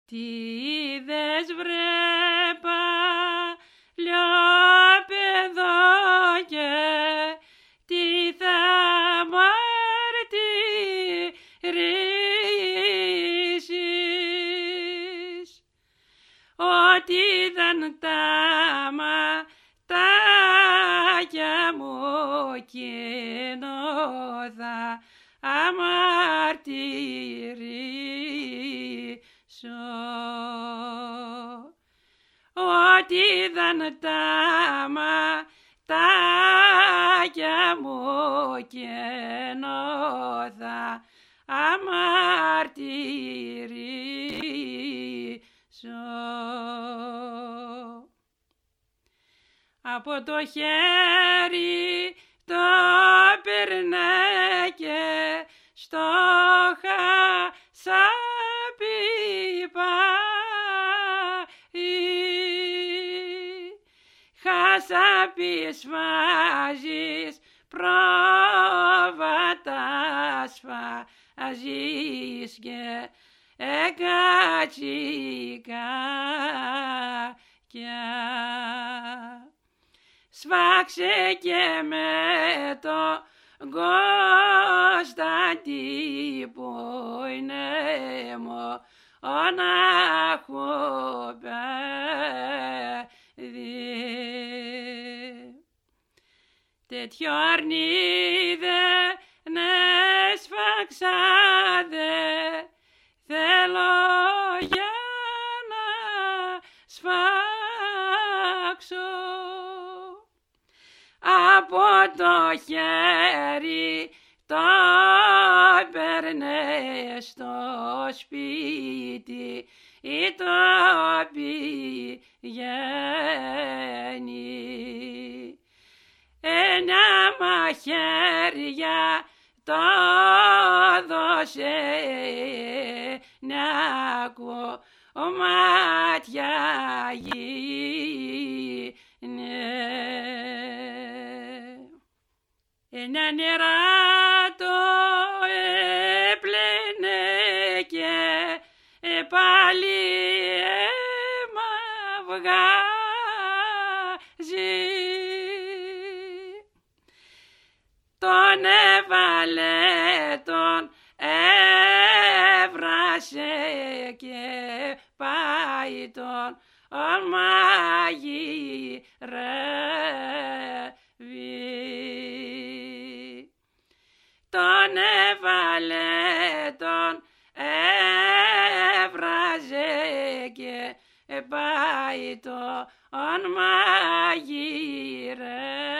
Τι είδες βρε παλιό παιδό και τι θα μαρτυρήσεις, ότι δεν τα ματάκια μου εκείνο θα αμαρτυρήσω, ότι δεν τα ματάκια μου εκείνο θα αμαρτυρήσω. Από το χέρι το πήρνε και στο χασάπι πάει, χασάπι σφάζεις, πρόβατα σφάζεις και εκατσικάκια. Σφάξε και με το Κωνσταντί που είναι μονάχο παιδί. Τέτοιο αρνί δεν έσφαξα, δε θέλω για να σφάξω. Από το χέρι το παίρνε στο σπίτι ή το πηγαίνει. Ένα μαχαίρια το δώσε, να κομμάτια γίνε. Ένα νεράτο έπλαινε και πάλι αίμα βγάζει. Τον έβαλε, τον έβρασε και πάει τον μαγειρεύει. Τον έβαλε, τον έβραζε και πάει τον μαγειρεύει.